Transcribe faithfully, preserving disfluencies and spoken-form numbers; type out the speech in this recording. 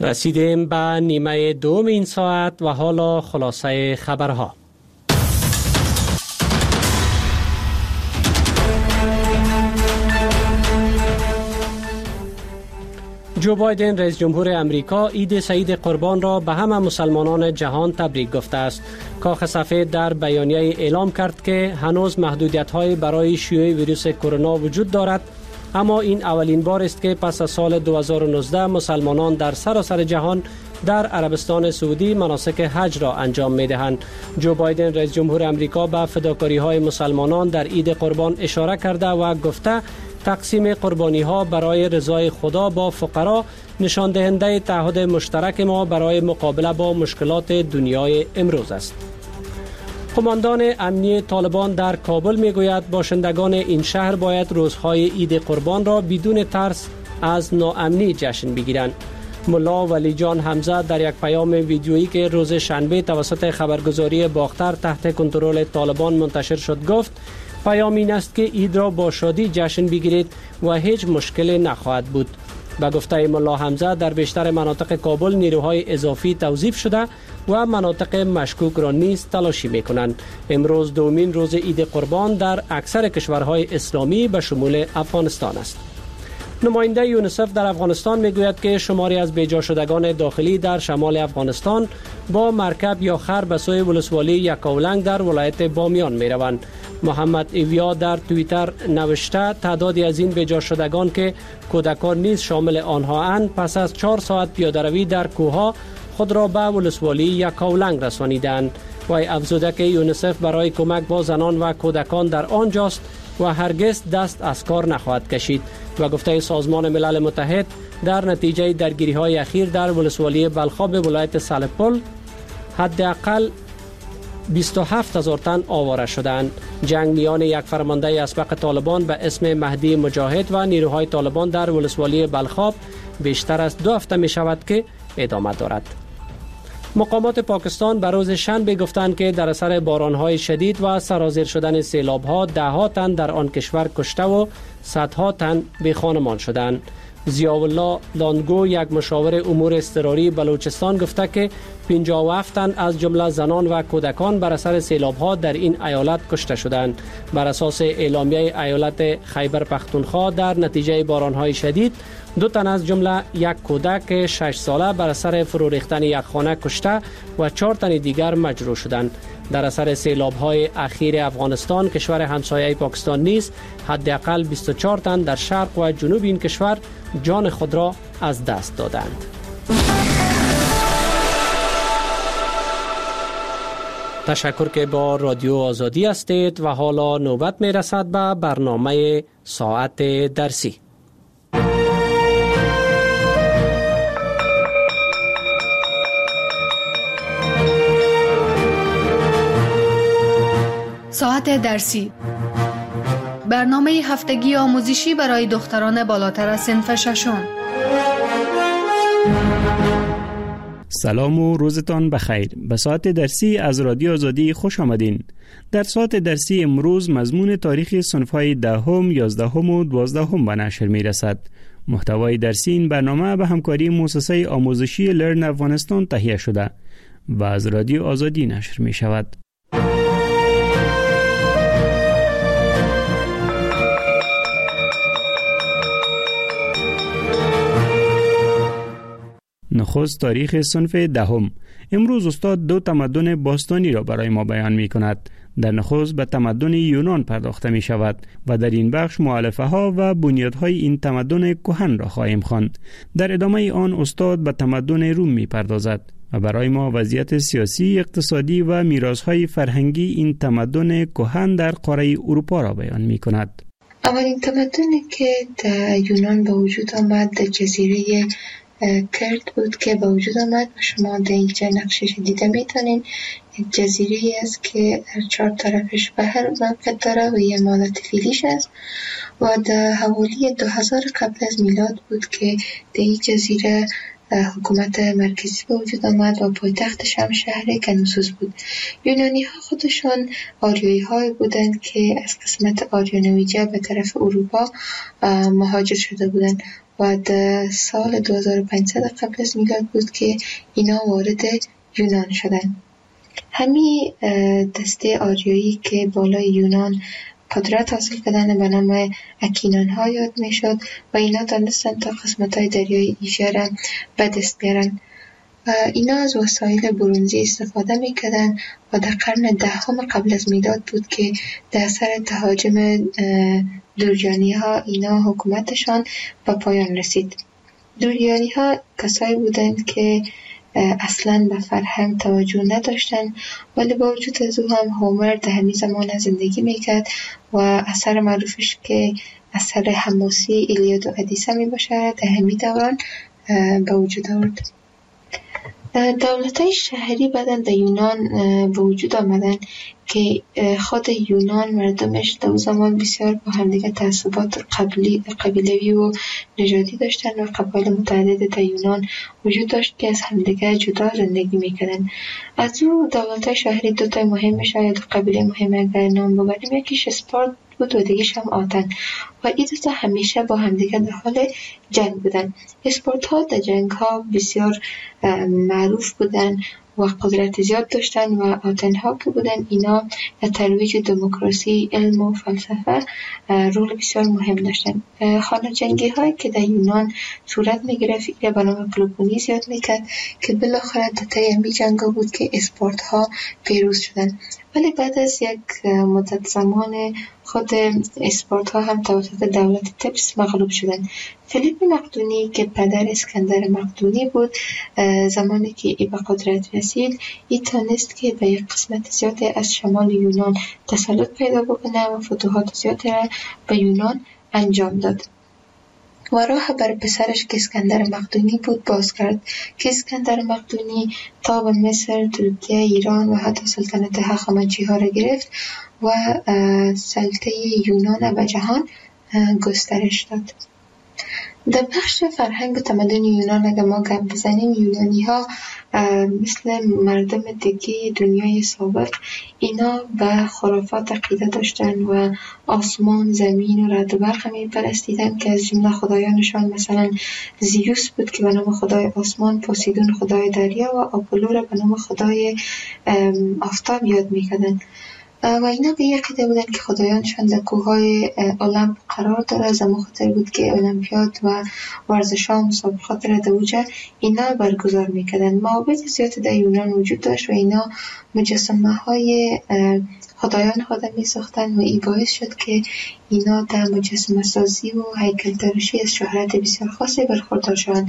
رسیدیم به نیمه دوم این ساعت و حالا خلاصه خبرها. جو بایدن رئیس جمهور امریکا عید سعید قربان را به همه مسلمانان جهان تبریک گفته است. کاخ سفید در بیانیه اعلام کرد که هنوز محدودیت‌های برای شیوع ویروس کرونا وجود دارد، اما این اولین بار است که پس از سال دو هزار و نوزده مسلمانان در سراسر جهان در عربستان سعودی مناسک حج را انجام می‌دهند. جو بایدن رئیس جمهور امریکا به فداکاری‌های مسلمانان در عید قربان اشاره کرده و گفته تقسیم قربانی ها برای رضای خدا با فقرا نشان دهنده تعهد مشترک ما برای مقابله با مشکلات دنیای امروز است. قماندان امنی طالبان در کابل میگوید باشندگان این شهر باید روزهای عید قربان را بدون ترس از ناامنی جشن بگیرند. ملا ولی جان حمزه در یک پیام ویدیویی که روز شنبه توسط خبرگزاری باختر تحت کنترل طالبان منتشر شد گفت پیام این است که عید را با شادی جشن بگیرید و هیچ مشکلی نخواهد بود. به گفته ملا حمزه در بیشتر مناطق کابل نیروهای اضافی توظیف شده و مناطق مشکوک را نیز تلاشی میکنند. امروز دومین روز عید قربان در اکثر کشورهای اسلامی به شمول افغانستان است. نماینده یونیسف در افغانستان میگوید که شماری از بیجا شدگان داخلی در شمال افغانستان با مرکب یا خر به سوی ولسوالی یکاولنگ در ولایت بامیان میروند. محمد ایویا در توییتر نوشته تعدادی از این بیجا شدگان که کودکان نیز شامل آنها اند پس از چهار ساعت پیاده‌روی در کوهها خود را به ولسوالی یکاولنگ رسانیدند. وی افزوده که یونیسف برای کمک با زنان و کودکان در آنجاست و هرگز دست از کار نخواهد کشید و گفته سازمان ملل متحد در نتیجه درگیری های اخیر در ولسوالی بلخاب ولایت سالپل حداقل بیست و هفت هزار تن آواره شدند. جنگ میان یک فرمانده اسبق طالبان به اسم مهدی مجاهد و نیروهای طالبان در ولسوالی بلخاب بیشتر از دو هفته می شود که ادامه دارد. مقامات پاکستان به روز شنبه گفتند که در اثر بارانهای شدید و سرازیر شدن سیلاب‌ها ده ها تن در آن کشور کشته و صدها تن بی خانمان شدند. ضیاءالله لانگو یک مشاور امور اضطراری بلوچستان گفته که پنجاه و هفت تن از جمله زنان و کودکان بر اثر سیلاب‌ها در این ایالت کشته شدند. بر اساس اعلامیه ایالت خیبر پختونخوا در نتیجه بارانهای شدید دو تن از جمله یک کودک شش ساله بر اثر فرو ریختن یک خانه کشته و چهار تن دیگر مجروح شدند. در اثر سیلاب‌های اخیر افغانستان کشور همسایه پاکستان نیز حداقل بیست و چهار تن در شرق و جنوب این کشور جان خود را از دست دادند. تشکر که با رادیو آزادی هستید و حالا نوبت می رسد به برنامه ساعت درسی. ساعت درسی، برنامه هفتگی آموزشی برای دختران بالاتر از صنف ششم. سلام و روزتان بخیر. به ساعت درسی از رادیو آزادی خوش آمدین. در ساعت درسی امروز مضمون تاریخ صنف‌های دهم، یازدهم و دوازدهم به نشر می رسد. محتوای درسی این برنامه به همکاری مؤسسه آموزشی لرن افغانستان تهیه شده و از رادیو آزادی نشر می شود. نخست تاریخ صنف دهم. امروز استاد دو تمدن باستانی را برای ما بیان می کند. در نخست به تمدن یونان پرداخته می شود و در این بخش مؤلفه ها و بنیادهای این تمدن کهن را خواهیم خواند. در ادامه آن استاد به تمدن روم می پردازد و برای ما وضعیت سیاسی، اقتصادی و میراث‌های فرهنگی این تمدن کهن در قاره اروپا را بیان می کند. اولین تمدنی که در یونان به وجود آمد در جزیره کرد بود که به وجود آمد و شما در اینجا نقشش دیده میتونین. یک جزیره است که در چهار طرفش بحر موقع داره و یه مالت فیلیش است و در حوالی دو هزار قبل از میلاد بود که در این جزیره حکومت مرکزی به وجود آمد و پایتختش هم شهر کنوسوس بود. یونانی ها خودشان آریایی های بودند که از قسمت آریانویجه به طرف اروپا مهاجر شده بودند و در سال دو هزار و پانصد قبل از میلاد بود که اینا وارد یونان شدن. همین دسته آریایی که بالای یونان قدرت حاصل کردن به نام اکینان ها یاد می شد و اینا دانستن تا قسمت های دریای ایژه را به دست بیارن. اینا از وسایل برنزی استفاده می کردن و در قرن دهم قبل از میلاد بود که در اثر تهاجم دوریانی ها اینا حکومتشان به پایان رسید. دوریانی ها کسایی بودند که اصلاً به فرهنگ توجه نداشتن، ولی با وجود از او هم هومر در همین زمان زندگی میکرد و اثر معروفش که اثر حماسی ایلیاد و ادیسه می باشه در همین دوران به وجود آورد. دولت‌های شهری بعداً در یونان به وجود آمدن که خود یونان مردمش در زمان بسیار با همدیگه تعصبات قبلی قبیلوی و نژادی داشتن و قبایل متعدد در یونان وجود داشت که از همدیگه جدا زندگی میکردن. از او دولت‌های شهری دو تا مهم شاید قبیله مهم اگر نام ببریم، یکیش اسپارت بود و دیگه‌ش هم آتن و این دو تا همیشه با همدیگه در حال جنگ بودن. اسپارت ها در جنگ ها بسیار معروف بودن و قدرت زیاد داشتن و آتن ها که بودن اینا در ترویج دموکراسی، علم و فلسفه رول بسیار مهم داشتن. خانه جنگی هایی که در یونان صورت می گرفت ایره به نام پلوپونیز یاد می کرد که بالاخره در طی همین جنگ بود که اسپارت ها پیروز شدن. ولی بعد از یک مدت زمان خود اسپارت ها هم توسط دولت تبس مغلوب شدن. فیلیپ مقدونی که پدر اسکندر مقدونی بود، زمانی که ای به قدرت رسید ای تانست که به یک قسمت زیادی از شمال یونان تسلط پیدا بکنه و فتوحات زیادی را به یونان انجام داد و راه بر پسرش که اسکندر مقدونی بود باز کرد که اسکندر مقدونی تا به مصر، ترکیه، ایران و حتی سلطنت هخامنشی ها را گرفت و سلطه یونان به جهان گسترش داد. در بخش فرهنگ و تمدن یونان اگر ما گپ بزنیم، یونانی ها مثل مردم دیگه دنیای سابق اینا به خرافات عقیده داشتن و آسمان، زمین و رعد و برق می پرستیدن که از جمله خدایانشان مثلا زیوس بود که به نام خدای آسمان، پوسیدون خدای دریا و آپولو را به نام خدای آفتاب یاد می کردن. و اینا به یک عقیده بودن که خدایانشان در کوههای المپ قرار داره. زمان خاطر بود که المپیاد و ورزش ها و مسابقات را در اوجه اینا برگزار میکردن. معابد زیاد در یونان وجود داشت و اینا مجسمه های خدایان خود می ساختن و این باعث شد که اینا در مجسمه سازی و هیکل تراشی از شهرت بسیار خاصی برخوردار شدند.